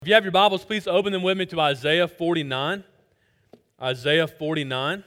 If you have your Bibles, please open them with me to Isaiah 49. Isaiah 49.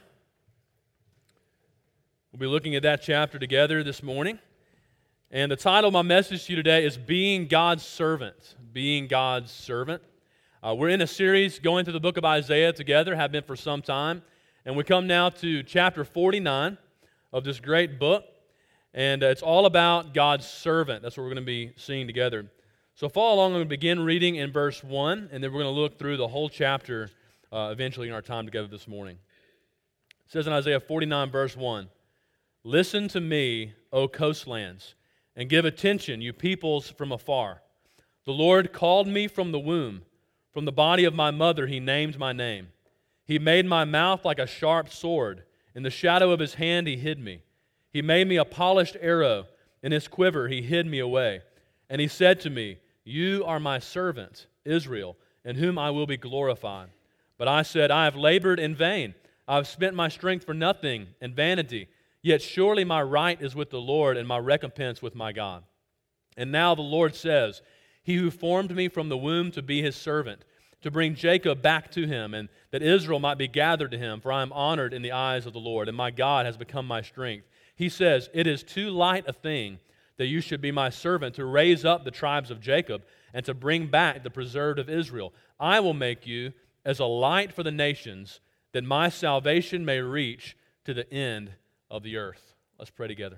We'll be looking at that chapter together this morning. And the title of my message to you today is Being God's Servant. Being God's Servant. We're in a series going through the book of Isaiah together, have been for some time. And we come now to chapter 49 of this great book. And it's all about God's servant. That's what we're going to be seeing together. So follow along. I'm going to begin reading in verse 1, and then we're going to look through the whole chapter eventually in our time together this morning. It says in Isaiah 49, verse 1, "Listen to me, O coastlands, and give attention, you peoples from afar. The Lord called me from the womb. From the body of my mother he named my name. He made my mouth like a sharp sword. In the shadow of his hand he hid me. He made me a polished arrow. In his quiver he hid me away. And he said to me, You are my servant, Israel, in whom I will be glorified. But I said, I have labored in vain. I have spent my strength for nothing and vanity. Yet surely my right is with the Lord, and my recompense with my God. And now the Lord says, He who formed me from the womb to be his servant, to bring Jacob back to him, and that Israel might be gathered to him, for I am honored in the eyes of the Lord, and my God has become my strength. He says, It is too light a thing that you should be my servant, to raise up the tribes of Jacob and to bring back the preserved of Israel. I will make you as a light for the nations, that my salvation may reach to the end of the earth." Let's pray together.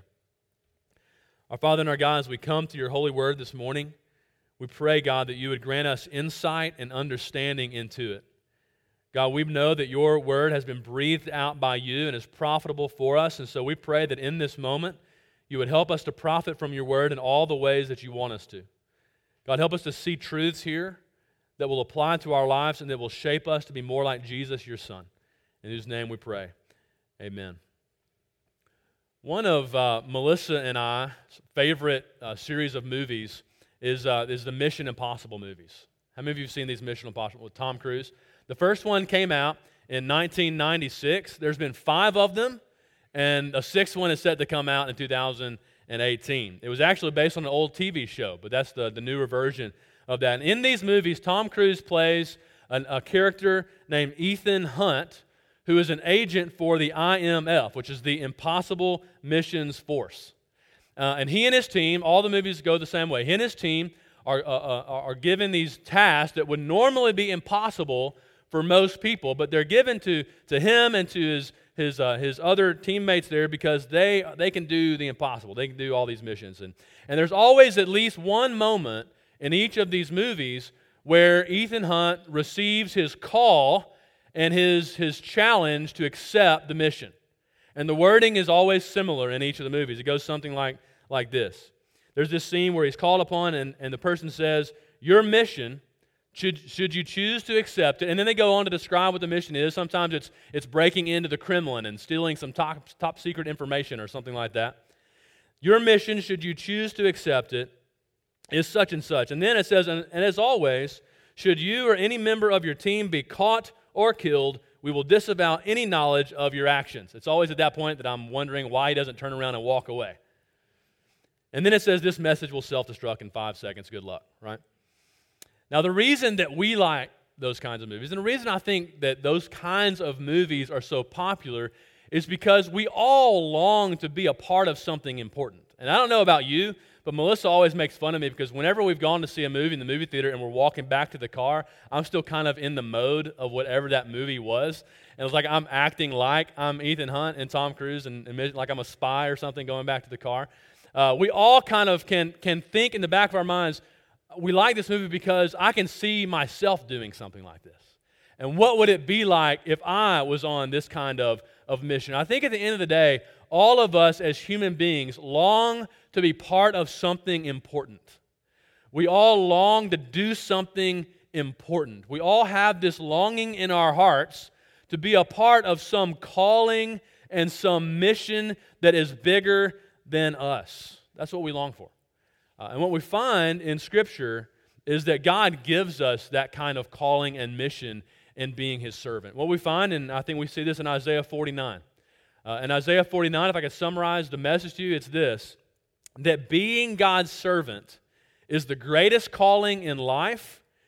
Our Father and our God, as we come to your holy word this morning, we pray, God, that you would grant us insight and understanding into it. God, we know that your word has been breathed out by you and is profitable for us, and so we pray that in this moment, you would help us to profit from your word in all the ways that you want us to. God, help us to see truths here that will apply to our lives and that will shape us to be more like Jesus, your Son. In whose name we pray. Amen. One of Melissa and I's favorite series of movies is the Mission Impossible movies. How many of you have seen these Mission Impossible with Tom Cruise? The first one came out in 1996. There's been 5 of them. And a 6th one is set to come out in 2018. It was actually based on an old TV show, but that's the newer version of that. And in these movies, Tom Cruise plays a character named Ethan Hunt, who is an agent for the IMF, which is the Impossible Missions Force. And he and his team, all the movies go the same way. He and his team are given these tasks that would normally be impossible for most people, but they're given to him and to his other teammates there because they can do the impossible. They can do all these missions. And there's always at least one moment in each of these movies where Ethan Hunt receives his call and his challenge to accept the mission. And the wording is always similar in each of the movies. It goes something like this. There's this scene where he's called upon and the person says, your mission, should you choose to accept it, and then they go on to describe what the mission is. Sometimes it's breaking into the Kremlin and stealing some top secret information or something like that. Your mission, should you choose to accept it, is such and such. And then it says, and as always, should you or any member of your team be caught or killed, we will disavow any knowledge of your actions. It's always at that point that I'm wondering why he doesn't turn around and walk away. And then it says this message will self-destruct in 5 seconds. Good luck, right? Now, the reason that we like those kinds of movies, and the reason I think that those kinds of movies are so popular, is because we all long to be a part of something important. And I don't know about you, but Melissa always makes fun of me because whenever we've gone to see a movie in the movie theater and we're walking back to the car, I'm still kind of in the mode of whatever that movie was. And it's like I'm acting like I'm Ethan Hunt and Tom Cruise and like I'm a spy or something going back to the car. We all kind of can think in the back of our minds, we like this movie because I can see myself doing something like this. And what would it be like if I was on this kind of mission? I think at the end of the day, all of us as human beings long to be part of something important. We all long to do something important. We all have this longing in our hearts to be a part of some calling and some mission that is bigger than us. That's what we long for. And what we find in Scripture is that God gives us that kind of calling and mission in being His servant. What we find, and I think we see this in Isaiah 49. In Isaiah 49, if I could summarize the message to you, it's this, that being God's servant is the greatest calling in life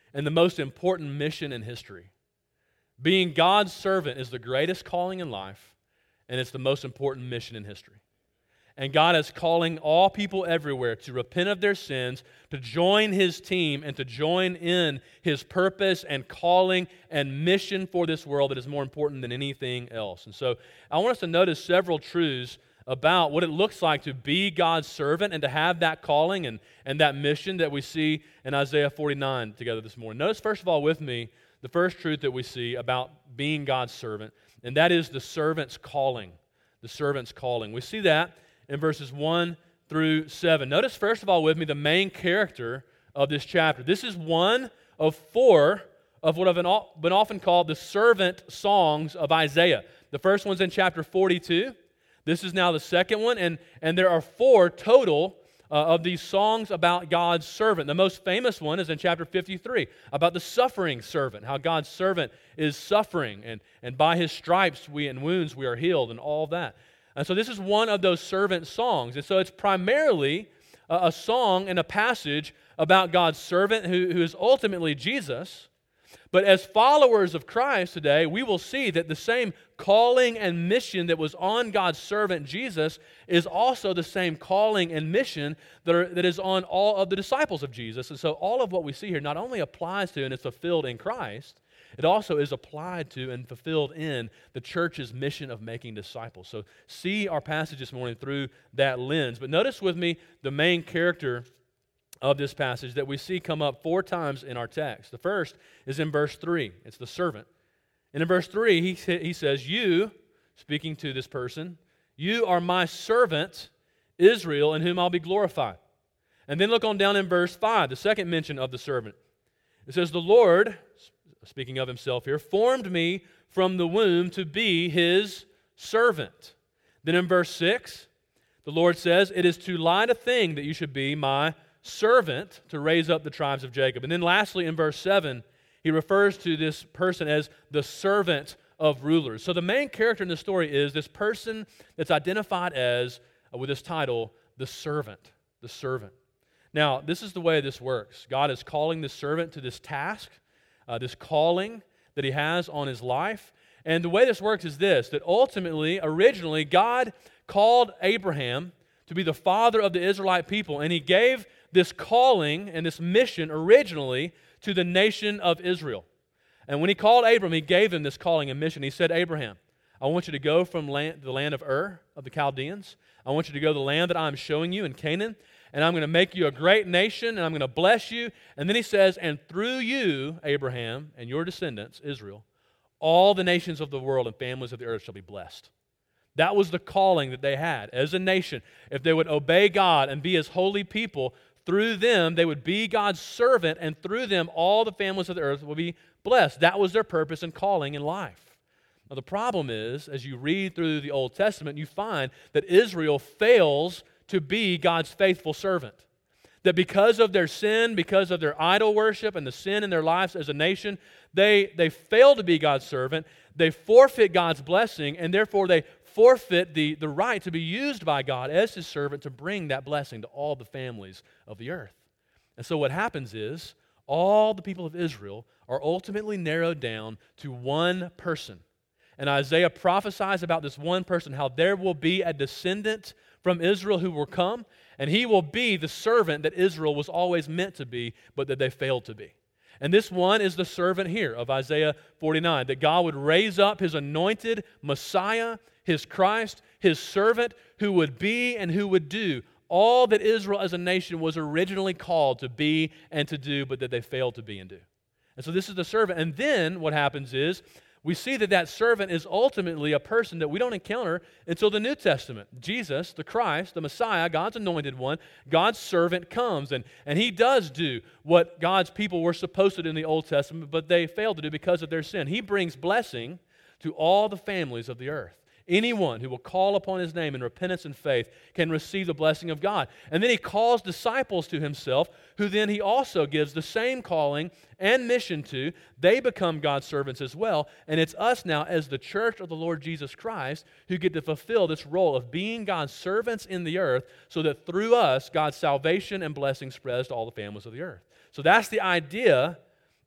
and the most important mission in history. Being God's servant is the greatest calling in life, and it's the most important mission in history. And God is calling all people everywhere to repent of their sins, to join His team, and to join in His purpose and calling and mission for this world that is more important than anything else. And so I want us to notice several truths about what it looks like to be God's servant and to have that calling and that mission that we see in Isaiah 49 together this morning. Notice, first of all, with me, the first truth that we see about being God's servant, and that is the servant's calling. The servant's calling. We see that in verses 1 through 7. Notice, first of all, with me, the main character of this chapter. This is one of four of what have been often called the servant songs of Isaiah. The first one's in chapter 42. This is now the second one, and there are four total of these songs about God's servant. The most famous one is in chapter 53, about the suffering servant, how God's servant is suffering, and by His stripes and wounds we are healed, and all that. And so this is one of those servant songs. And so it's primarily a song and a passage about God's servant who is ultimately Jesus. But as followers of Christ today, we will see that the same calling and mission that was on God's servant Jesus is also the same calling and mission that is on all of the disciples of Jesus. And so all of what we see here not only applies to and is fulfilled in Christ, it also is applied to and fulfilled in the church's mission of making disciples. So see our passage this morning through that lens. But notice with me the main character of this passage that we see come up four times in our text. The first is in verse 3. It's the servant. And in verse 3, he says, "You," speaking to this person, "you are my servant, Israel, in whom I'll be glorified." And then look on down in verse 5, the second mention of the servant. It says, "The Lord," speaking of Himself here, "formed me from the womb to be His servant." Then in verse 6, the Lord says, "It is too light a thing that you should be my servant to raise up the tribes of Jacob." And then lastly, in verse 7, He refers to this person as the servant of rulers. So the main character in the story is this person that's identified as, with this title, the servant. The servant. Now, this is the way this works. God is calling the servant to this task, this calling that He has on his life. And the way this works is this, that ultimately, originally, God called Abraham to be the father of the Israelite people, and He gave this calling and this mission originally to the nation of Israel. And when He called Abram, He gave him this calling and mission. He said, "Abraham, I want you to go from the land of Ur, of the Chaldeans. I want you to go to the land that I'm showing you in Canaan, and I'm going to make you a great nation, and I'm going to bless you." And then He says, "And through you, Abraham, and your descendants, Israel, all the nations of the world and families of the earth shall be blessed." That was the calling that they had as a nation. If they would obey God and be His holy people, through them they would be God's servant, and through them all the families of the earth will be blessed. That was their purpose and calling in life. Now the problem is, as you read through the Old Testament, you find that Israel fails to be God's faithful servant. That because of their sin, because of their idol worship and the sin in their lives as a nation, they fail to be God's servant, they forfeit God's blessing, and therefore they forfeit the right to be used by God as His servant to bring that blessing to all the families of the earth. And so what happens is, all the people of Israel are ultimately narrowed down to one person. And Isaiah prophesies about this one person, how there will be a descendant from Israel who will come, and he will be the servant that Israel was always meant to be, but that they failed to be. And this one is the servant here of Isaiah 49, that God would raise up His anointed Messiah, His Christ, His servant, who would be and who would do all that Israel as a nation was originally called to be and to do, but that they failed to be and do. And so this is the servant. And then what happens is, we see that servant is ultimately a person that we don't encounter until the New Testament. Jesus, the Christ, the Messiah, God's anointed one, God's servant comes, and He does do what God's people were supposed to do in the Old Testament, but they failed to do because of their sin. He brings blessing to all the families of the earth. Anyone who will call upon His name in repentance and faith can receive the blessing of God. And then He calls disciples to Himself, who then He also gives the same calling and mission to. They become God's servants as well. And it's us now as the church of the Lord Jesus Christ who get to fulfill this role of being God's servants in the earth, so that through us, God's salvation and blessing spreads to all the families of the earth. So that's the idea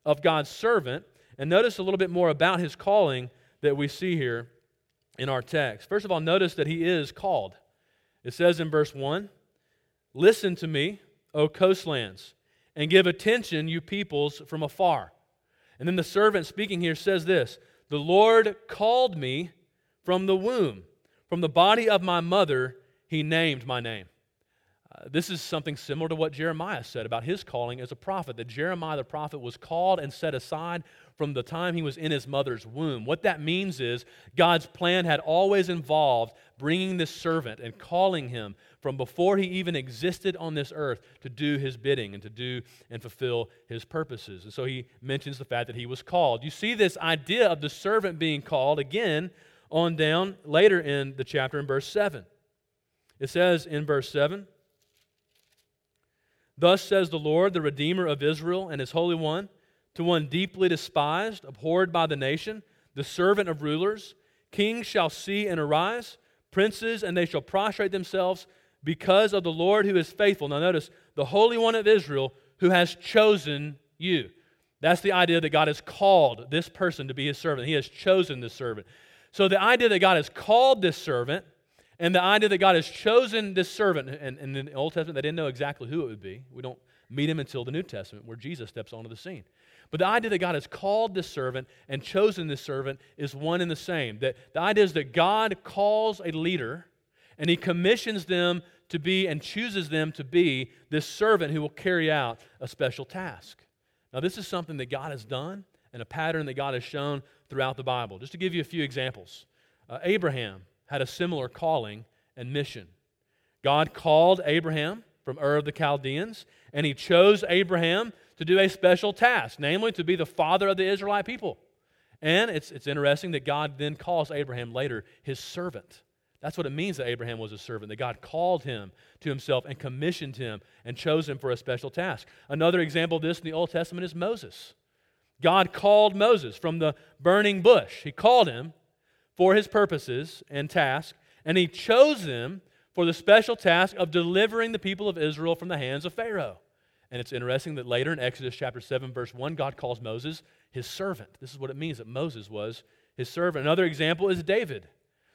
of God's servant. And notice a little bit more about his calling that we see here in our text. First of all, notice that he is called. It says in verse 1, "Listen to me, O coastlands, and give attention, you peoples from afar." And then the servant speaking here says this, "The Lord called me from the womb. From the body of my mother, he named my name." This is something similar to what Jeremiah said about his calling as a prophet, that Jeremiah the prophet was called and set aside from the time he was in his mother's womb. What that means is God's plan had always involved bringing this servant and calling him from before he even existed on this earth to do his bidding and to do and fulfill his purposes. And so he mentions the fact that he was called. You see this idea of the servant being called again on down later in the chapter in verse 7. It says in verse 7, "Thus says the Lord, the Redeemer of Israel and his Holy One, to one deeply despised, abhorred by the nation, the servant of rulers, kings shall see and arise, princes, and they shall prostrate themselves because of the Lord who is faithful." Now notice, the Holy One of Israel who has chosen you. That's the idea that God has called this person to be his servant. He has chosen this servant. So the idea that God has called this servant and the idea that God has chosen this servant, and in the Old Testament they didn't know exactly who it would be. We don't meet him until the New Testament where Jesus steps onto the scene. But the idea that God has called this servant and chosen this servant is one and the same. That the idea is that God calls a leader and he commissions them to be and chooses them to be this servant who will carry out a special task. Now this is something that God has done and a pattern that God has shown throughout the Bible. Just to give you a few examples. Abraham had a similar calling and mission. God called Abraham from Ur of the Chaldeans, and he chose Abraham to do a special task, namely to be the father of the Israelite people. And it's interesting that God then calls Abraham later his servant. That's what it means that Abraham was a servant, that God called him to himself and commissioned him and chose him for a special task. Another example of this in the Old Testament is Moses. God called Moses from the burning bush. He called him for his purposes and task, and he chose him for the special task of delivering the people of Israel from the hands of Pharaoh. And it's interesting that later in Exodus chapter 7, verse 1, God calls Moses his servant. This is what it means that Moses was his servant. Another example is David.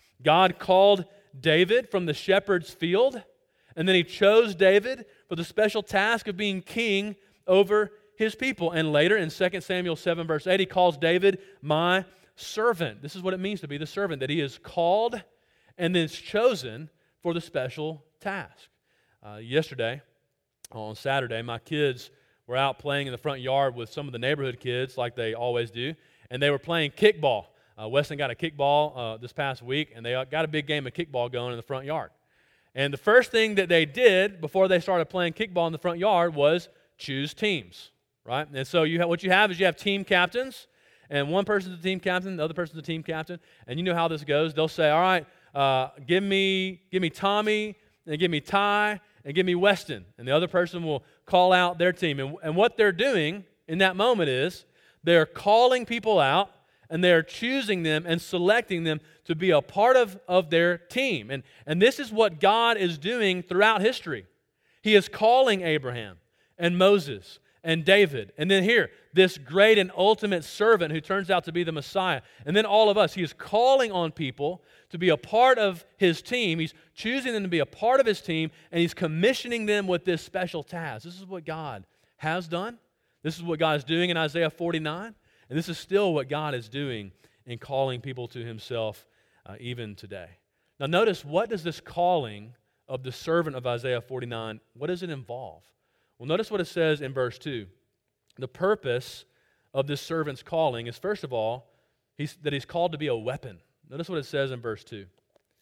God called David from the shepherd's field, and then he chose David for the special task of being king over his people. And later in 2 Samuel 7, verse 8, he calls David my servant. This is what it means to be the servant, that he is called and then chosen for the special task. Yesterday, on Saturday, my kids were out playing in the front yard with some of the neighborhood kids, like they always do, and they were playing kickball. Weston got a kickball this past week, and they got a big game of kickball going in the front yard. And the first thing that they did before they started playing kickball in the front yard was choose teams, right? And so what you have is you have team captains, and one person's the team captain, the other person's the team captain, and you know how this goes. They'll say, all right, give me Tommy, and give me Ty, and give me Weston. And the other person will call out their team. And what they're doing in that moment is they're calling people out, and they're choosing them and selecting them to be a part of their team. And this is what God is doing throughout history. He is calling Abraham and Moses and David. And then here, this great and ultimate servant who turns out to be the Messiah. And then all of us. He is calling on people to be a part of his team. He's choosing them to be a part of his team, and he's commissioning them with this special task. This is what God has done. This is what God is doing in Isaiah 49. And this is still what God is doing in calling people to himself even today. Now notice, what does this calling of the servant of Isaiah 49, what does it involve? Well, notice what it says in verse 2. The purpose of this servant's calling is, first of all, that he's called to be a weapon. Notice what it says in verse 2.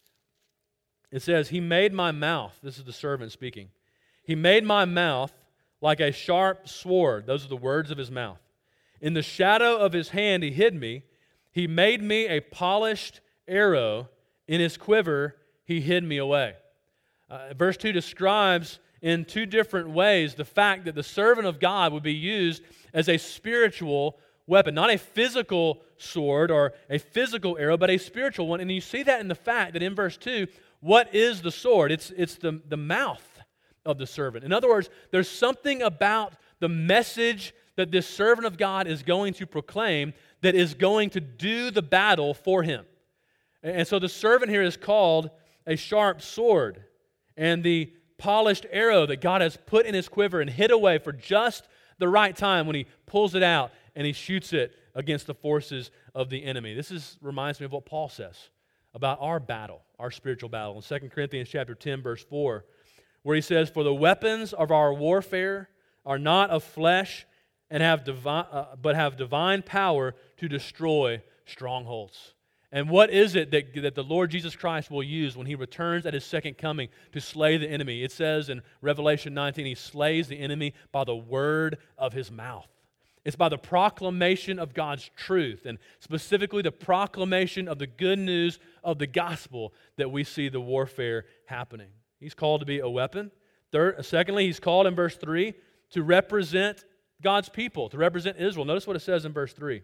It says, he made my mouth, this is the servant speaking, he made my mouth like a sharp sword. Those are the words of his mouth. In the shadow of his hand he hid me. He made me a polished arrow. In his quiver he hid me away. Verse 2 describes in two different ways the fact that the servant of God would be used as a spiritual weapon. Not a physical sword or a physical arrow, but a spiritual one. And you see that in the fact that in verse 2, what is the sword? It's the mouth of the servant. In other words, there's something about the message that this servant of God is going to proclaim that is going to do the battle for him. And so the servant here is called a sharp sword, and the polished arrow that God has put in his quiver and hid away for just the right time when he pulls it out and he shoots it against the forces of the enemy. This reminds me of what Paul says about our battle, our spiritual battle. In 2 Corinthians chapter 10, verse 4, where he says, "For the weapons of our warfare are not of flesh, and but have divine power to destroy strongholds." And what is it that the Lord Jesus Christ will use when he returns at his second coming to slay the enemy? It says in Revelation 19, he slays the enemy by the word of his mouth. It's by the proclamation of God's truth, and specifically the proclamation of the good news of the gospel, that we see the warfare happening. He's called to be a weapon. Secondly, he's called in verse 3 to represent God's people, to represent Israel. Notice what it says in verse 3.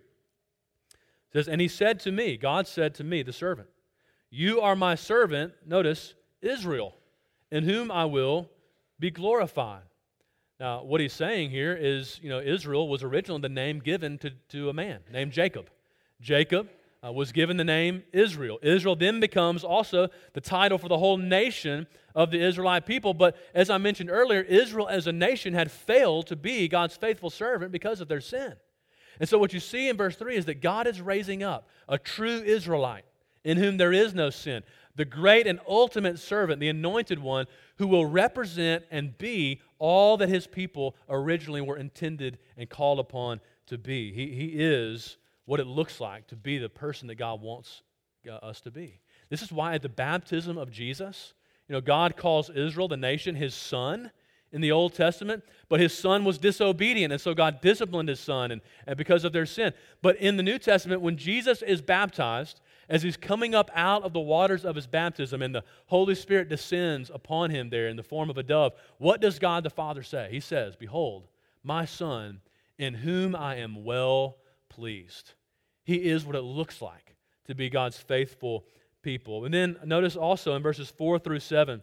It says, "And he said to me," God said to me, the servant, "You are my servant," notice, "Israel, in whom I will be glorified." Now, what he's saying here is, Israel was originally the name given to a man named Jacob. Jacob was given the name Israel. Israel then becomes also the title for the whole nation of the Israelite people. But as I mentioned earlier, Israel as a nation had failed to be God's faithful servant because of their sin. And so what you see in verse 3 is that God is raising up a true Israelite in whom there is no sin, the great and ultimate servant, the anointed one, who will represent and be all that his people originally were intended and called upon to be. He is what it looks like to be the person that God wants us to be. This is why at the baptism of Jesus, God calls Israel, the nation, his son in the Old Testament, but his son was disobedient, and so God disciplined his son and because of their sin. But in the New Testament, when Jesus is baptized, as he's coming up out of the waters of his baptism and the Holy Spirit descends upon him there in the form of a dove, what does God the Father say? He says, "Behold, my son, in whom I am well pleased." He is what it looks like to be God's faithful people. And then notice also in verses 4 through 7,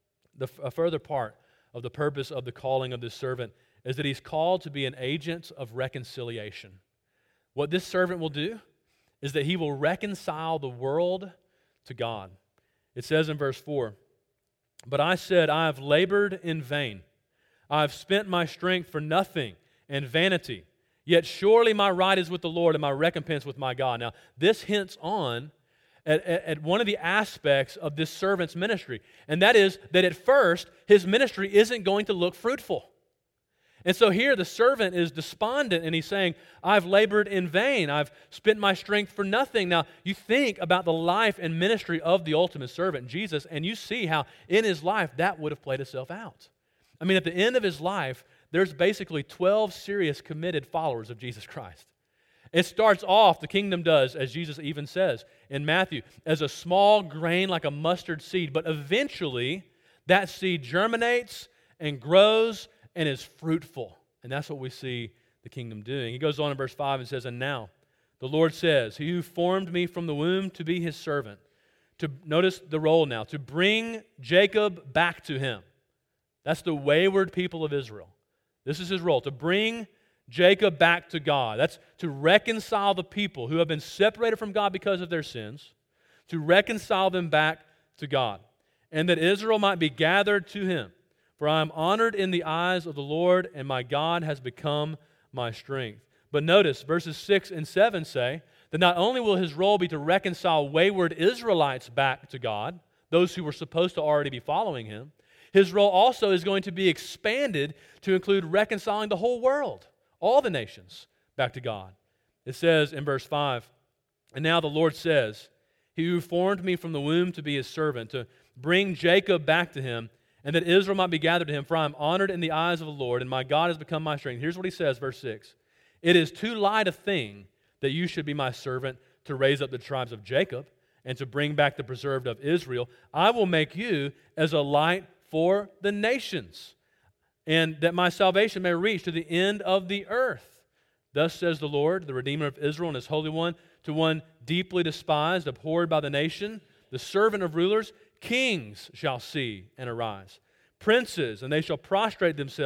a further part of the purpose of the calling of this servant is that he's called to be an agent of reconciliation. What this servant will do is that he will reconcile the world to God. It says in verse 4, "But I said, I have labored in vain. I have spent my strength for nothing and vanity. Yet surely my right is with the Lord and my recompense with my God." Now, this hints on at one of the aspects of this servant's ministry, and that is that at first, his ministry isn't going to look fruitful. And so here the servant is despondent, and he's saying, "I've labored in vain. I've spent my strength for nothing." Now, you think about the life and ministry of the ultimate servant, Jesus, and you see how in his life that would have played itself out. I mean, at the end of his life, there's basically 12 serious committed followers of Jesus Christ. It starts off, the kingdom does, as Jesus even says in Matthew, as a small grain like a mustard seed, but eventually that seed germinates and grows and is fruitful. And that's what we see the kingdom doing. He goes on in verse 5 and says, "And now the Lord says, He who formed me from the womb to be His servant," notice the role now, to bring Jacob back to Him. That's the wayward people of Israel. This is His role, to bring Jacob back to God. That's to reconcile the people who have been separated from God because of their sins, to reconcile them back to God, and that Israel might be gathered to Him. "For I am honored in the eyes of the Lord, and my God has become my strength." But notice, verses 6 and 7 say that not only will His role be to reconcile wayward Israelites back to God, those who were supposed to already be following Him, His role also is going to be expanded to include reconciling the whole world, all the nations, back to God. It says in verse 5, "And now the Lord says, He who formed me from the womb to be His servant, to bring Jacob back to Him, and that Israel might be gathered to Him, for I am honored in the eyes of the Lord, and my God has become my strength." Here's what He says, verse 6, "It is too light a thing that you should be my servant to raise up the tribes of Jacob and to bring back the preserved of Israel. I will make you as a light for the nations, and that my salvation may reach to the end of the earth. Thus says the Lord, the Redeemer of Israel and His Holy One, to one deeply despised, abhorred by the nation, the servant of rulers, kings shall see and arise, princes, and they shall prostrate themselves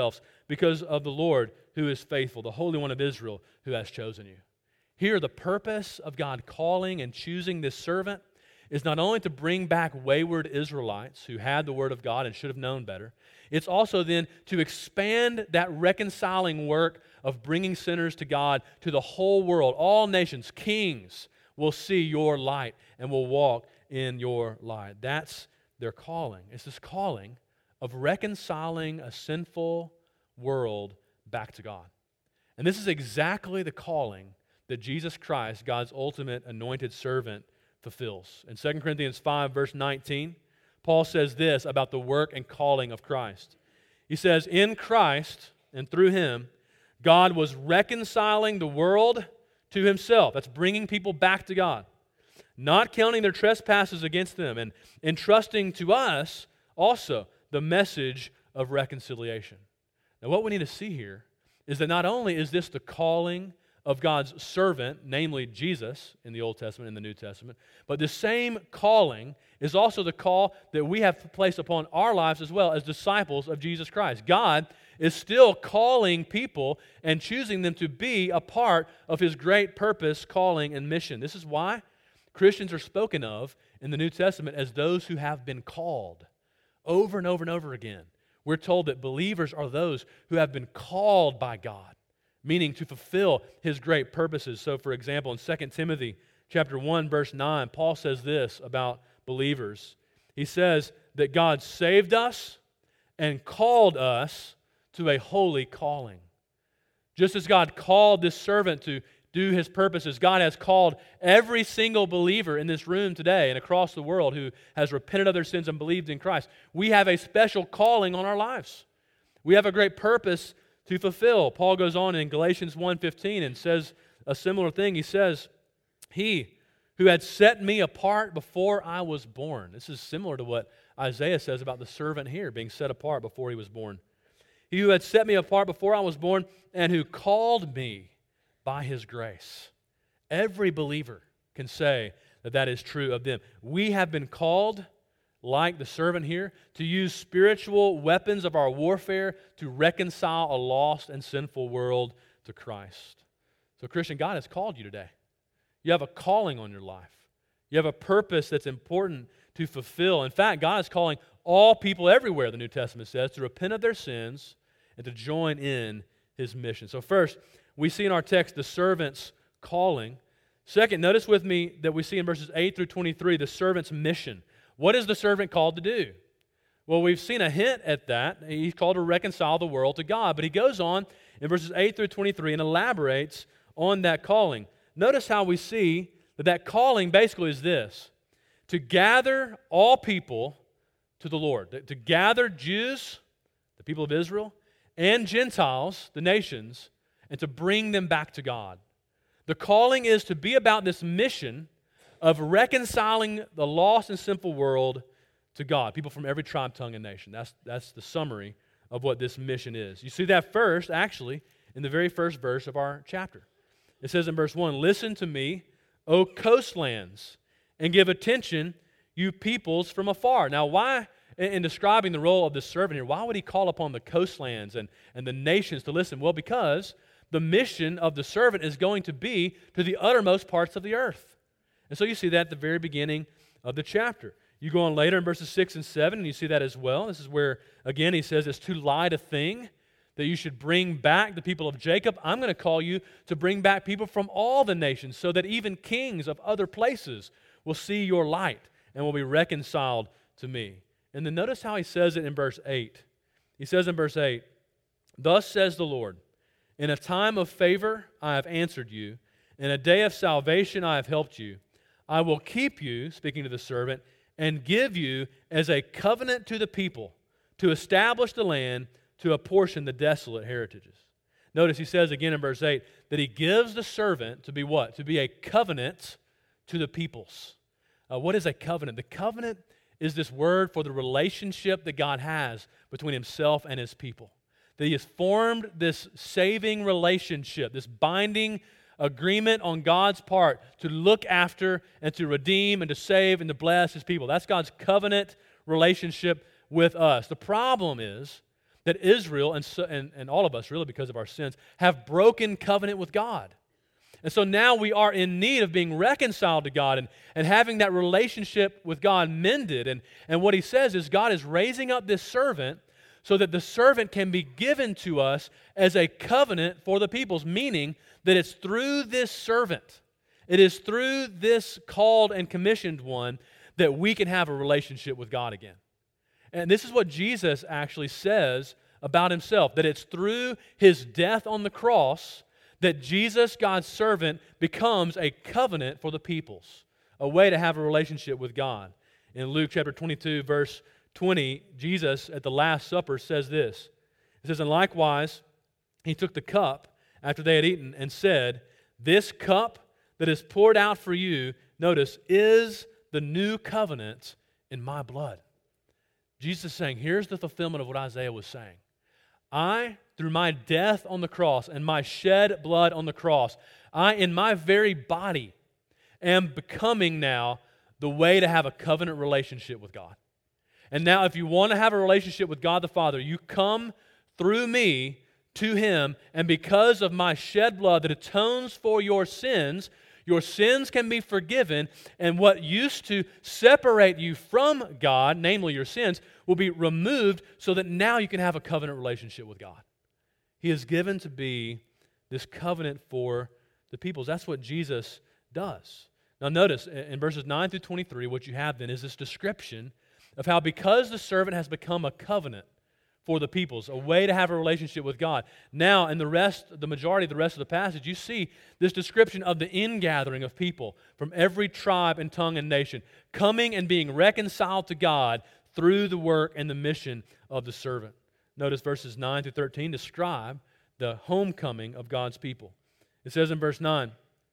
because of the Lord who is faithful, the Holy One of Israel who has chosen you. Here, the purpose of God calling and choosing this servant is not only to bring back wayward Israelites who had the Word of God and should have known better, it's also then to expand that reconciling work of bringing sinners to God to the whole world. All nations, kings will see your light and will walk in your light. That's their calling. It's this calling of reconciling a sinful world back to God. And this is exactly the calling that Jesus Christ, God's ultimate anointed servant, fulfills. In 2 Corinthians 5, verse 19, Paul says this about the work and calling of Christ. He says, "In Christ and through Him, God was reconciling the world to Himself." That's bringing people back to God. "Not counting their trespasses against them, and entrusting to us also the message of reconciliation." Now, what we need to see here is that not only is this the calling of God's servant, namely Jesus in the Old Testament and the New Testament, but the same calling is also the call that we have placed upon our lives as well as disciples of Jesus Christ. God is still calling people and choosing them to be a part of His great purpose, calling, and mission. This is why Christians are spoken of in the New Testament as those who have been called over and over and over again. We're told that believers are those who have been called by God, meaning to fulfill His great purposes. So, for example, in 2 Timothy chapter 1, verse 9, Paul says this about believers. He says that God saved us and called us to a holy calling. Just as God called this servant to do His purposes, God has called every single believer in this room today and across the world who has repented of their sins and believed in Christ. We have a special calling on our lives. We have a great purpose to fulfill. Paul goes on in Galatians 1:15 and says a similar thing. He says, "He who had set me apart before I was born." This is similar to what Isaiah says about the servant here being set apart before he was born. "He who had set me apart before I was born and who called me by His grace." Every believer can say that that is true of them. We have been called, like the servant here, to use spiritual weapons of our warfare to reconcile a lost and sinful world to Christ. So, Christian, God has called you today. You have a calling on your life. You have a purpose that's important to fulfill. In fact, God is calling all people everywhere, the New Testament says, to repent of their sins and to join in His mission. So first, we see in our text the servant's calling. Second, notice with me that we see in verses 8 through 23 the servant's mission. What is the servant called to do? Well, we've seen a hint at that. He's called to reconcile the world to God. But he goes on in verses 8 through 23 and elaborates on that calling. Notice how we see that that calling basically is this: to gather all people to the Lord. To gather Jews, the people of Israel, and Gentiles, the nations, and to bring them back to God. The calling is to be about this mission of reconciling the lost and sinful world to God. People from every tribe, tongue, and nation. That's the summary of what this mission is. You see that first, actually, in the very first verse of our chapter. It says in verse 1, "Listen to me, O coastlands, and give attention, you peoples from afar." Now, why, in describing the role of this servant here, why would he call upon the coastlands and the nations to listen? Well, because the mission of the servant is going to be to the uttermost parts of the earth. And so you see that at the very beginning of the chapter. You go on later in verses 6 and 7, and you see that as well. This is where, again, he says it's too light a thing that you should bring back the people of Jacob. I'm going to call you to bring back people from all the nations so that even kings of other places will see your light and will be reconciled to me. And then notice how he says it in verse 8. He says in verse 8, "Thus says the Lord, in a time of favor I have answered you. In a day of salvation I have helped you. I will keep you," speaking to the servant, "and give you as a covenant to the people, to establish the land, to apportion the desolate heritages." Notice he says again in verse 8 that he gives the servant to be what? To be a covenant to the peoples. What is a covenant? The covenant is this word for the relationship that God has between Himself and His people. That He has formed this saving relationship, this binding agreement on God's part to look after and to redeem and to save and to bless His people. That's God's covenant relationship with us. The problem is that Israel, and all of us really because of our sins, have broken covenant with God. And so now we are in need of being reconciled to God and having that relationship with God mended. And what he says is God is raising up this servant so that the servant can be given to us as a covenant for the peoples, meaning that it's through this servant, it is through this called and commissioned one that we can have a relationship with God again. And this is what Jesus actually says about himself, that it's through his death on the cross that Jesus, God's servant, becomes a covenant for the peoples, a way to have a relationship with God. In Luke chapter 22, verse 20, Jesus at the Last Supper says this. It says, "And likewise, he took the cup after they had eaten and said, 'This cup that is poured out for you,' notice, 'is the new covenant in my blood.'" Jesus is saying, here's the fulfillment of what Isaiah was saying. I, through my death on the cross and my shed blood on the cross, I, in my very body, am becoming now the way to have a covenant relationship with God. And now if you want to have a relationship with God the Father, you come through me to Him, and because of my shed blood that atones for your sins can be forgiven, and what used to separate you from God, namely your sins, will be removed so that now you can have a covenant relationship with God. He is given to be this covenant for the peoples. That's what Jesus does. Now notice, in verses 9 through 23, what you have then is this description of how because the servant has become a covenant for the peoples, a way to have a relationship with God. Now, in the majority of the rest of the passage, you see this description of the ingathering of people from every tribe and tongue and nation, coming and being reconciled to God through the work and the mission of the servant. Notice verses 9 through 13 describe the homecoming of God's people. It says in verse 9,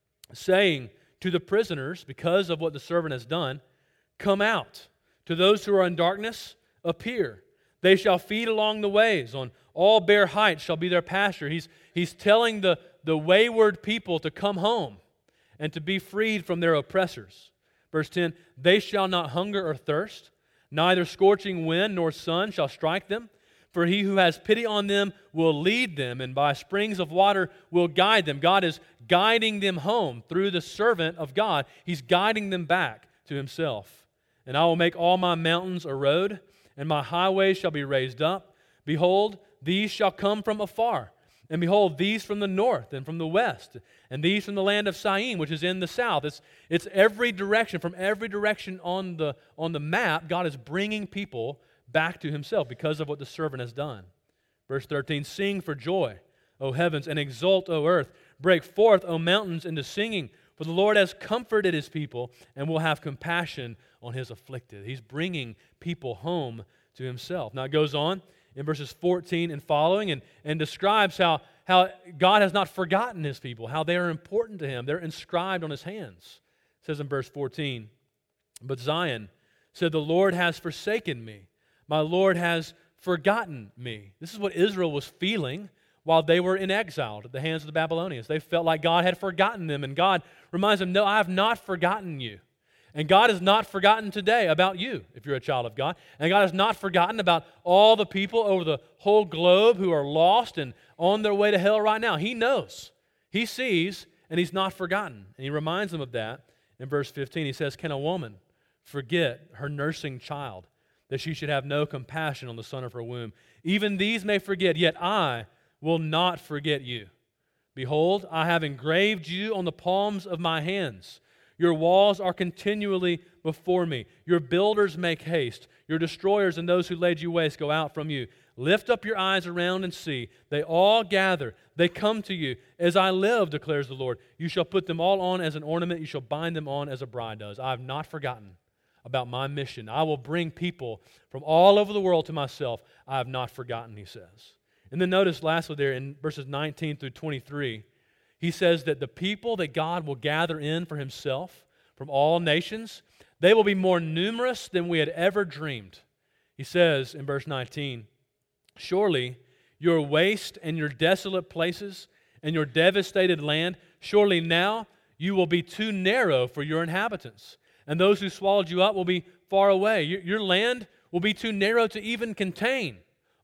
saying to the prisoners, because of what the servant has done, "Come out. To those who are in darkness, appear. They shall feed along the ways. On all bare heights shall be their pasture." He's telling the wayward people to come home and to be freed from their oppressors. Verse 10, "They shall not hunger or thirst, neither scorching wind nor sun shall strike them. For he who has pity on them will lead them, and by springs of water will guide them." God is guiding them home through the servant of God. He's guiding them back to Himself. "And I will make all my mountains a road, and my highways shall be raised up. Behold, these shall come from afar. And behold, these from the north and from the west, and these from the land of Syene, which is in the south." It's every direction. From every direction on the map, God is bringing people back to Himself because of what the servant has done. Verse 13, "Sing for joy, O heavens, and exult, O earth. Break forth, O mountains, into singing. For the Lord has comforted His people and will have compassion on His afflicted." He's bringing people home to Himself. Now it goes on in verses 14 and following and describes how God has not forgotten His people, how they are important to Him. They're inscribed on His hands. It says in verse 14, "But Zion said, 'The Lord has forsaken me. My Lord has forgotten me.'" This is what Israel was feeling while they were in exile at the hands of the Babylonians. They felt like God had forgotten them, and God reminds them, "No, I have not forgotten you." And God has not forgotten today about you, if you're a child of God. And God has not forgotten about all the people over the whole globe who are lost and on their way to hell right now. He knows. He sees, and He's not forgotten. And He reminds them of that in verse 15. He says, "Can a woman forget her nursing child, that she should have no compassion on the son of her womb? Even these may forget, yet I will not forget you. Behold, I have engraved you on the palms of my hands. Your walls are continually before me. Your builders make haste. Your destroyers and those who laid you waste go out from you. Lift up your eyes around and see. They all gather. They come to you. As I live, declares the Lord, you shall put them all on as an ornament. You shall bind them on as a bride does. I have not forgotten about my mission. I will bring people from all over the world to myself. I have not forgotten," He says. And then notice lastly there in verses 19 through 23, He says that the people that God will gather in for Himself from all nations, they will be more numerous than we had ever dreamed. He says in verse 19, "Surely your waste and your desolate places and your devastated land, surely now you will be too narrow for your inhabitants. And those who swallowed you up will be far away. Your land will be too narrow to even contain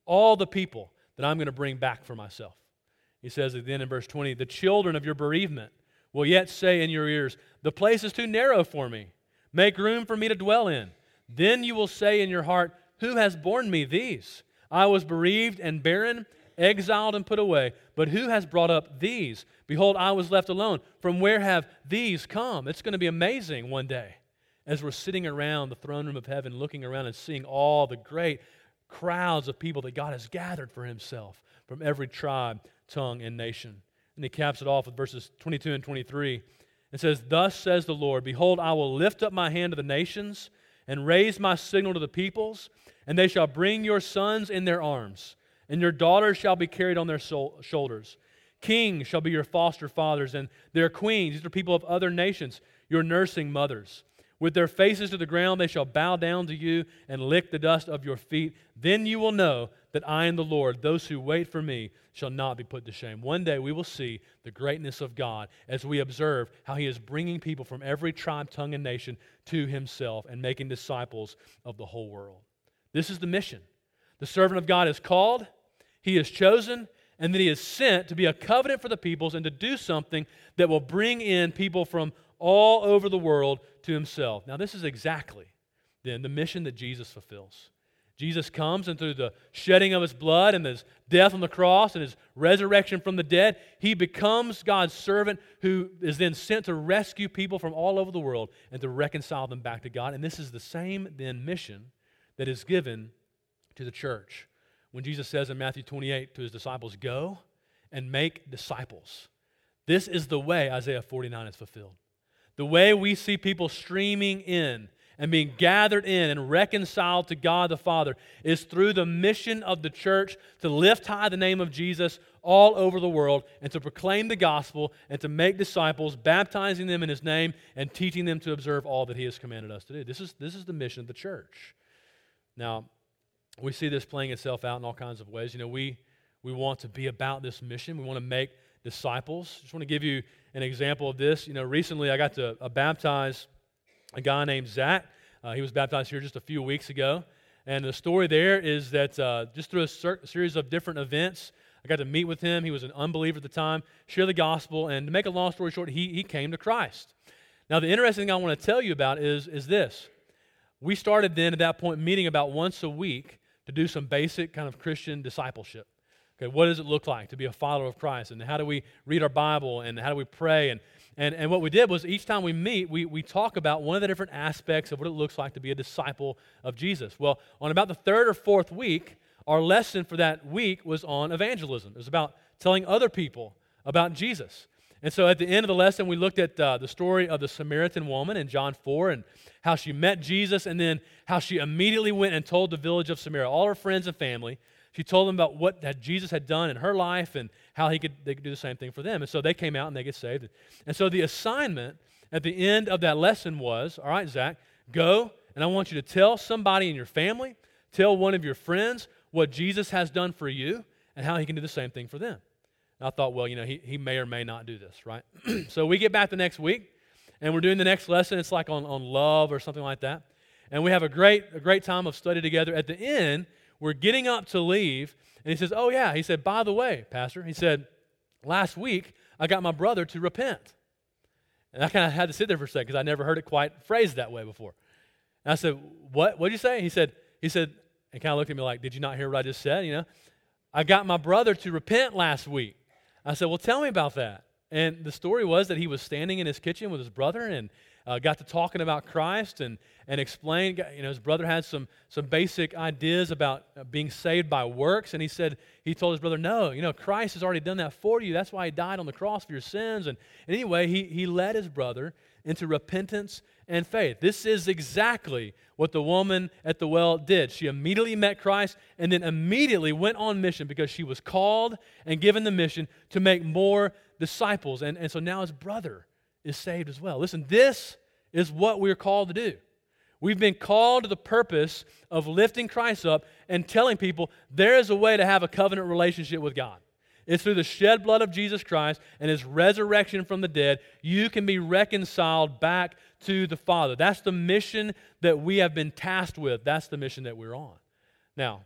all the people that I'm going to bring back for myself. He says then in verse 20, the children of your bereavement will yet say in your ears, the place is too narrow for me. Make room for me to dwell in. Then you will say in your heart, who has borne me these? I was bereaved and barren, exiled and put away. But who has brought up these? Behold, I was left alone. From where have these come? It's going to be amazing one day as we're sitting around the throne room of heaven, looking around and seeing all the great crowds of people that God has gathered for himself from every tribe, tongue, and nation. And he caps it off with verses 22 and 23. It says, thus says the Lord, behold, I will lift up my hand to the nations and raise my signal to the peoples, and they shall bring your sons in their arms, and your daughters shall be carried on their shoulders. Kings shall be your foster fathers, and their queens, these are people of other nations, your nursing mothers. With their faces to the ground, they shall bow down to you and lick the dust of your feet. Then you will know that I am the Lord. Those who wait for me shall not be put to shame. One day we will see the greatness of God as we observe how he is bringing people from every tribe, tongue, and nation to himself and making disciples of the whole world. This is the mission. The servant of God is called, he is chosen, and then he is sent to be a covenant for the peoples and to do something that will bring in people from all over the world to himself. Now, this is exactly then the mission that Jesus fulfills. Jesus comes, and through the shedding of his blood and his death on the cross and his resurrection from the dead, he becomes God's servant who is then sent to rescue people from all over the world and to reconcile them back to God. And this is the same then mission that is given to the church. When Jesus says in Matthew 28 to his disciples, go and make disciples. This is the way Isaiah 49 is fulfilled. The way we see people streaming in and being gathered in and reconciled to God the Father is through the mission of the church to lift high the name of Jesus all over the world and to proclaim the gospel and to make disciples, baptizing them in his name and teaching them to observe all that he has commanded us to do. This is the mission of the church. Now, we see this playing itself out in all kinds of ways. You know, we want to be about this mission. We want to make disciples. Just want to give you an example of this. You know, recently I got to baptize a guy named Zach. He was baptized here just a few weeks ago. And the story there is that just through a series of different events, I got to meet with him. He was an unbeliever at the time, share the gospel, and to make a long story short, he came to Christ. Now, the interesting thing I want to tell you about is this. We started then at that point meeting about once a week to do some basic kind of Christian discipleship. Okay, what does it look like to be a follower of Christ? And how do we read our Bible? And how do we pray? And what we did was each time we meet, we talk about one of the different aspects of what it looks like to be a disciple of Jesus. Well, on about the third or fourth week, our lesson for that week was on evangelism. It was about telling other people about Jesus. And so at the end of the lesson, we looked at the story of the Samaritan woman in John 4 and how she met Jesus and then how she immediately went and told the village of Samaria, all her friends and family. She told them about what that Jesus had done in her life and how they could do the same thing for them. And so they came out and they get saved. And so the assignment at the end of that lesson was, all right, Zach, go and I want you to tell somebody in your family, tell one of your friends what Jesus has done for you and how he can do the same thing for them. And I thought, well, you know, he may or may not do this, right? So we get back the next week and we're doing the next lesson. It's like on love or something like that. And we have a great time of study together. At the end, we're getting up to leave, and he says, oh yeah, he said, by the way, Pastor, he said, last week I got my brother to repent. And I kind of had to sit there for a second because I never heard it quite phrased that way before. And I said, what did you say? He said, and kind of looked at me like, did you not hear what I just said? You know, I got my brother to repent last week. I said, well, tell me about that. And the story was that he was standing in his kitchen with his brother and got to talking about Christ and explained, you know, his brother had some basic ideas about being saved by works. And he told his brother, no, you know, Christ has already done that for you. That's why he died on the cross for your sins. And anyway, he led his brother into repentance and faith. This is exactly what the woman at the well did. She immediately met Christ and then immediately went on mission because she was called and given the mission to make more disciples. And so now his brother is saved as well. Listen, this is what we're called to do. We've been called to the purpose of lifting Christ up and telling people there is a way to have a covenant relationship with God. It's through the shed blood of Jesus Christ and his resurrection from the dead, you can be reconciled back to the Father. That's the mission that we have been tasked with. That's the mission that we're on. Now,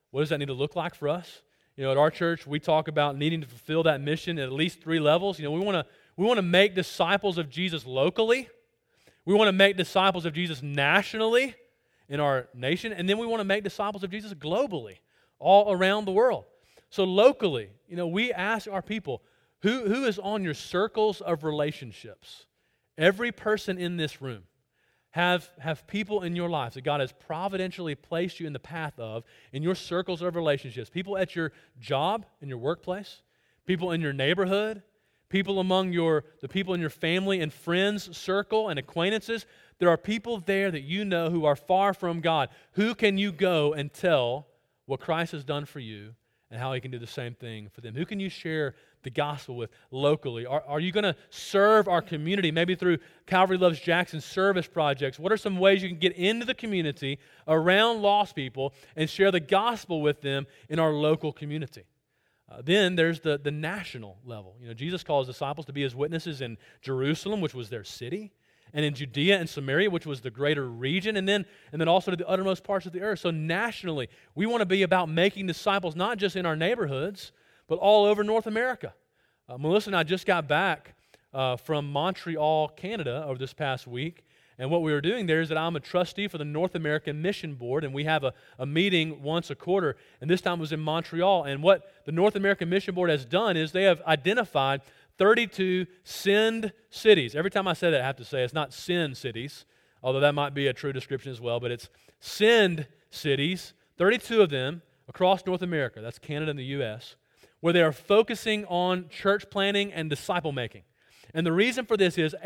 What does that need to look like for us? At our church, we talk about needing to fulfill that mission at least 3 levels. We want to make disciples of Jesus locally. We want to make disciples of Jesus nationally in our nation, and then we want to make disciples of Jesus globally, all around the world. So locally, we ask our people, who is on your circles of relationships? Every person in this room have people in your lives that God has providentially placed you in the path of, in your circles of relationships. People at your job, in your workplace, people in your neighborhood, people among the people in your family and friends circle and acquaintances. There are people there that who are far from God. Who can you go and tell what Christ has done for you and how He can do the same thing for them? Who can you share the gospel with locally? Are you going to serve our community, maybe through Calvary Loves Jackson service projects? What are some ways you can get into the community around lost people and share the gospel with them in our local community? Then there's the national level. Jesus calls disciples to be His witnesses in Jerusalem, which was their city, and in Judea and Samaria, which was the greater region, and then also to the uttermost parts of the earth. So nationally, we want to be about making disciples not just in our neighborhoods, but all over North America. Melissa and I just got back from Montreal, Canada, over this past week, and what we were doing there is that I'm a trustee for the North American Mission Board, and we have a meeting once a quarter, and this time it was in Montreal. And what the North American Mission Board has done is they have identified 32 send cities. Every time I say that, I have to say it's not sin cities, although that might be a true description as well, but it's send cities, 32 of them across North America, that's Canada and the U.S., where they are focusing on church planting and disciple making. And the reason for this is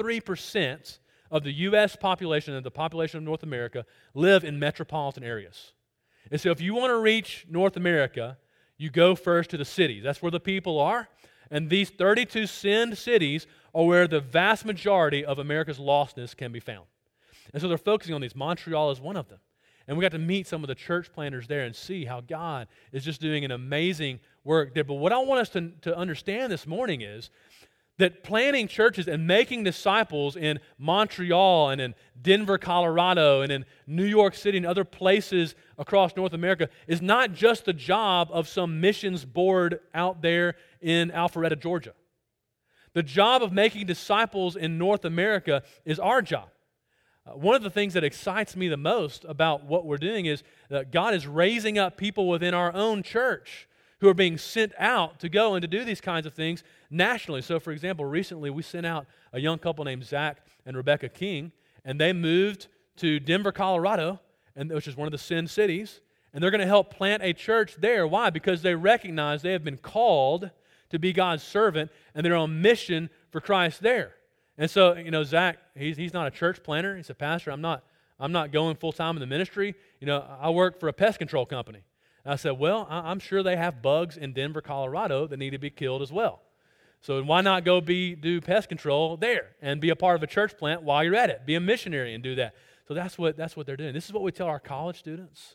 83% of the U.S. population and the population of North America live in metropolitan areas. And so if you want to reach North America, you go first to the cities. That's where the people are. And these 32 send cities are where the vast majority of America's lostness can be found. And so they're focusing on these. Montreal is one of them. And we got to meet some of the church planters there and see how God is just doing an amazing work there. But what I want us to understand this morning is that planting churches and making disciples in Montreal and in Denver, Colorado, and in New York City and other places across North America is not just the job of some missions board out there in Alpharetta, Georgia. The job of making disciples in North America is our job. One of the things that excites me the most about what we're doing is that God is raising up people within our own church who are being sent out to go and to do these kinds of things nationally. So, for example, recently we sent out a young couple named Zach and Rebecca King, and they moved to Denver, Colorado, which is one of the Send cities, and they're going to help plant a church there. Why? Because they recognize they have been called to be God's servant, and they're on mission for Christ there. And so, Zach, he's not a church planter. He's a pastor. I'm not going full-time in the ministry. I work for a pest control company. And I said, well, I'm sure they have bugs in Denver, Colorado that need to be killed as well. So why not go do pest control there and be a part of a church plant while you're at it? Be a missionary and do that. So that's what they're doing. This is what we tell our college students.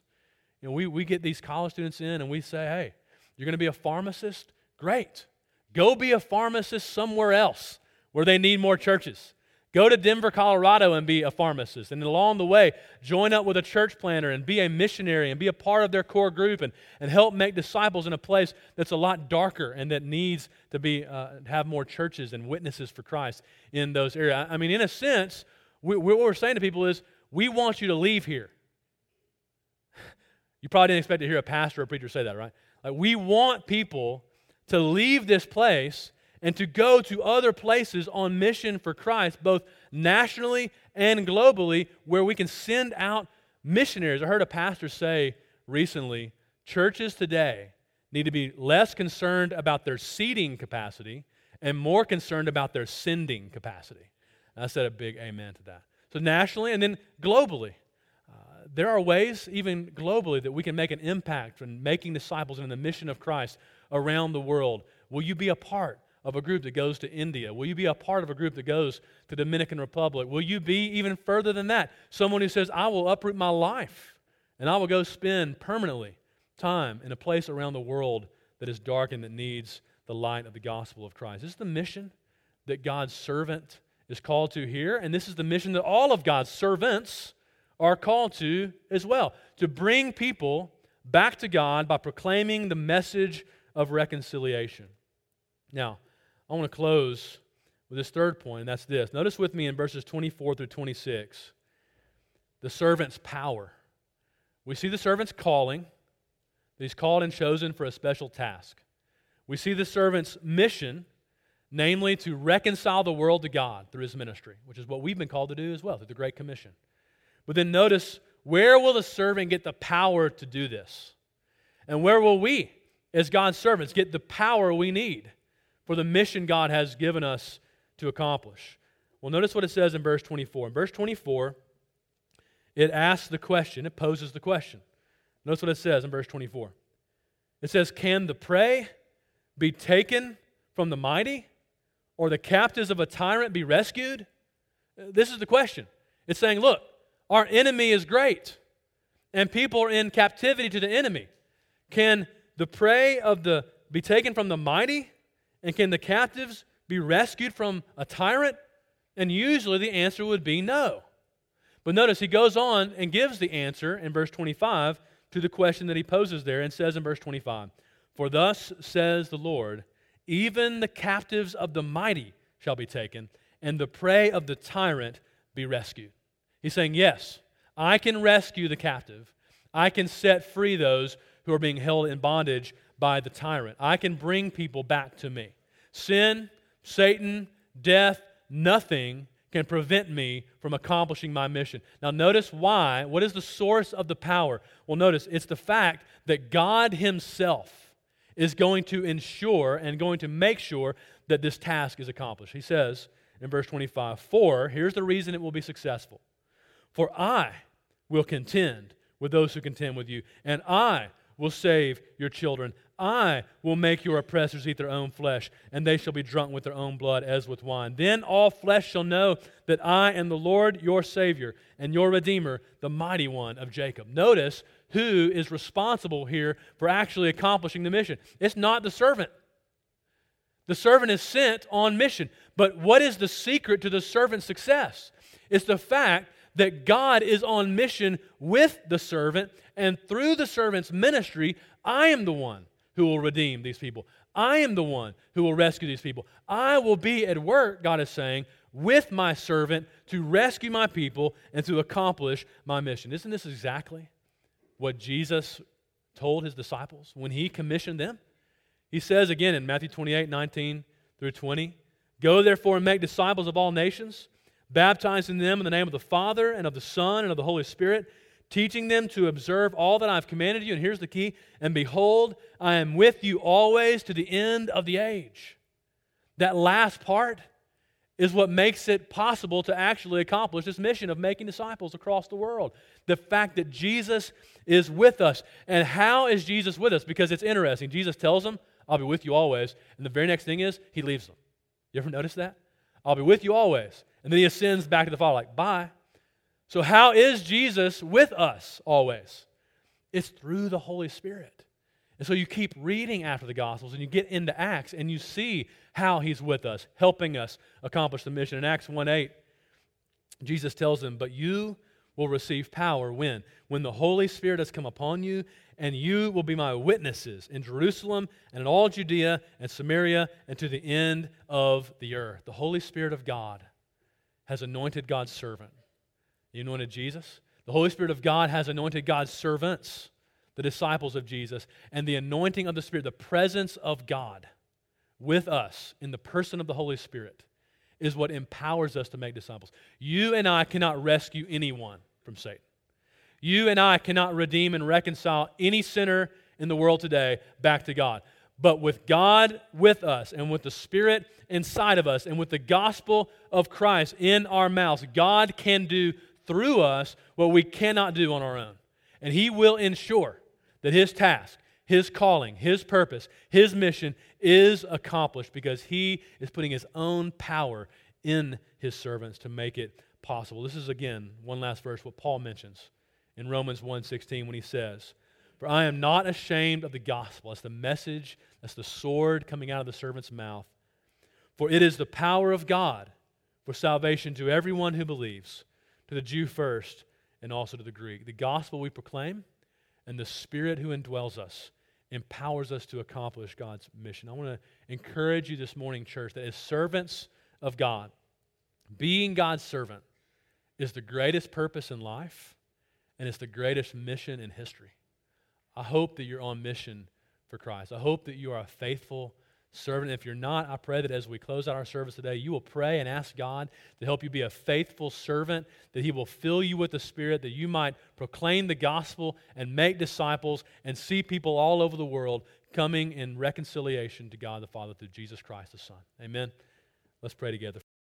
We get these college students in and we say, hey, you're going to be a pharmacist? Great. Go be a pharmacist somewhere else where they need more churches. Go to Denver, Colorado and be a pharmacist. And along the way, join up with a church planter and be a missionary and be a part of their core group and help make disciples in a place that's a lot darker and that needs to have more churches and witnesses for Christ in those areas. I mean, in a sense, what we're saying to people is, we want you to leave here. You probably didn't expect to hear a pastor or a preacher say that, right? Like, we want people to leave this place and to go to other places on mission for Christ, both nationally and globally, where we can send out missionaries. I heard a pastor say recently, churches today need to be less concerned about their seating capacity and more concerned about their sending capacity. And I said a big amen to that. So nationally and then globally, there are ways, even globally, that we can make an impact in making disciples in the mission of Christ around the world. Will you be a part of a group that goes to India? Will you be a part of a group that goes to Dominican Republic? Will you be even further than that? Someone who says, I will uproot my life and I will go spend permanently time in a place around the world that is dark and that needs the light of the gospel of Christ. This is the mission that God's servant is called to here, and this is the mission that all of God's servants are called to as well, to bring people back to God by proclaiming the message of reconciliation. Now, I want to close with this third point, and that's this. Notice with me in verses 24 through 26, the servant's power. We see the servant's calling. He's called and chosen for a special task. We see the servant's mission, namely to reconcile the world to God through his ministry, which is what we've been called to do as well, through the Great Commission. But then notice, where will the servant get the power to do this? And where will we, as God's servants, get the power we need for the mission God has given us to accomplish? Well, notice what it says in verse 24. In verse 24, it asks the question, it poses the question. Notice what it says in verse 24. It says, "Can the prey be taken from the mighty, or the captives of a tyrant be rescued?" This is the question. It's saying, look, our enemy is great, and people are in captivity to the enemy. Can the prey be taken from the mighty, and can the captives be rescued from a tyrant? And usually the answer would be no. But notice he goes on and gives the answer in verse 25 to the question that he poses there, and says in verse 25, "For thus says the Lord, even the captives of the mighty shall be taken, and the prey of the tyrant be rescued." He's saying, yes, I can rescue the captive. I can set free those who are being held in bondage by the tyrant. I can bring people back to me. Sin, Satan, death, nothing can prevent me from accomplishing my mission. Now notice why. What is the source of the power? Well, notice it's the fact that God himself is going to ensure and going to make sure that this task is accomplished. He says in verse 25, "For," here's the reason it will be successful, "for I will contend with those who contend with you, and I will save your children. I will make your oppressors eat their own flesh, and they shall be drunk with their own blood as with wine. Then all flesh shall know that I am the Lord your Savior and your Redeemer, the mighty one of Jacob." Notice who is responsible here for actually accomplishing the mission. It's not the servant. The servant is sent on mission. But what is the secret to the servant's success? It's the fact that God is on mission with the servant, and through the servant's ministry, I am the one who will redeem these people. I am the one who will rescue these people. I will be at work, God is saying, with my servant to rescue my people and to accomplish my mission. Isn't this exactly what Jesus told his disciples when he commissioned them? He says again in Matthew 28, 19 through 20, "Go therefore and make disciples of all nations, baptizing them in the name of the Father and of the Son and of the Holy Spirit, teaching them to observe all that I have commanded you." And here's the key, "And behold, I am with you always to the end of the age." That last part is what makes it possible to actually accomplish this mission of making disciples across the world. The fact that Jesus is with us. And how is Jesus with us? Because it's interesting. Jesus tells them, "I'll be with you always." And the very next thing is, he leaves them. You ever notice that? "I'll be with you always." And then he ascends back to the Father like, bye. So how is Jesus with us always? It's through the Holy Spirit. And so you keep reading after the Gospels and you get into Acts and you see how he's with us, helping us accomplish the mission. In Acts 1:8, Jesus tells them, "But you will receive power when? When the Holy Spirit has come upon you, and you will be my witnesses in Jerusalem and in all Judea and Samaria and to the end of the earth." The Holy Spirit of God has anointed God's servant. He anointed Jesus. The Holy Spirit of God has anointed God's servants, the disciples of Jesus. And the anointing of the Spirit, the presence of God with us in the person of the Holy Spirit, is what empowers us to make disciples. You and I cannot rescue anyone from Satan. You and I cannot redeem and reconcile any sinner in the world today back to God. But with God with us and with the Spirit inside of us and with the gospel of Christ in our mouths, God can do through us what we cannot do on our own. And He will ensure that His task, His calling, His purpose, His mission is accomplished because He is putting His own power in His servants to make it possible. This is, again, one last verse, what Paul mentions in Romans 1:16 when he says, "For I am not ashamed of the gospel." That's the message, that's the sword coming out of the servant's mouth. "For it is the power of God for salvation to everyone who believes, to the Jew first and also to the Greek." The gospel we proclaim and the Spirit who indwells us empowers us to accomplish God's mission. I want to encourage you this morning, church, that as servants of God, being God's servant is the greatest purpose in life, and it's the greatest mission in history. I hope that you're on mission for Christ. I hope that you are a faithful servant. If you're not, I pray that as we close out our service today, you will pray and ask God to help you be a faithful servant, that He will fill you with the Spirit, that you might proclaim the gospel and make disciples and see people all over the world coming in reconciliation to God the Father through Jesus Christ the Son. Amen. Let's pray together.